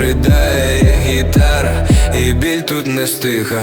ридає гітара, і біль тут не стиха,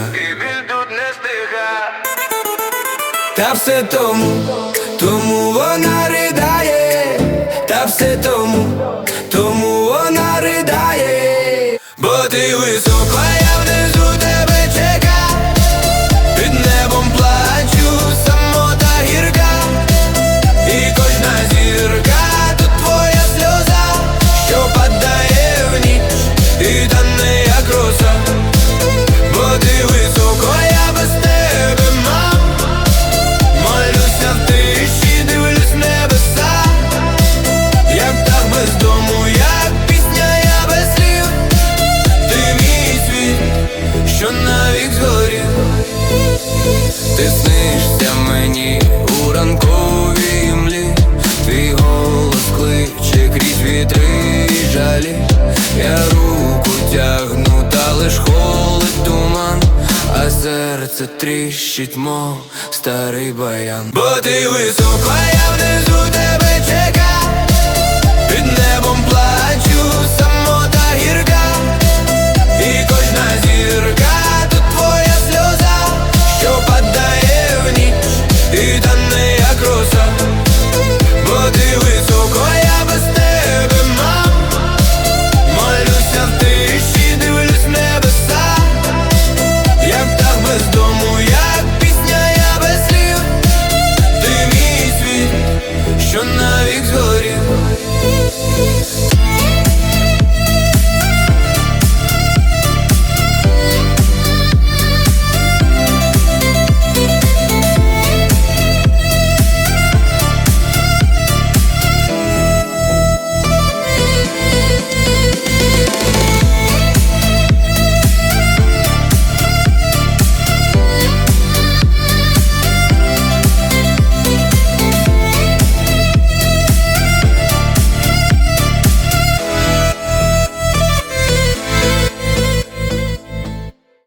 Та все тому вона ридає, та все тому вона ридає. Бо ти високо, я внизу тебе чекав, під небом плачу, самота гірка, і кожна зірка тут твоя сльоза, що падає в ніч і тане як роса. Бо ти високо, я без тебе, мам, молюся в тиші, дивлюсь в небеса, як птах без дому, як пісня, я без слів. Ти мій світ, що навік згорів. Ти снишся мені у ранковій імлі, твій голос кличе крізь вітри і жалі. Я руку тягну, та лиш холод туман, а серце тріщить, мов старий баян. Бо ти високо, я внизу тебе чекав, під небом плачу,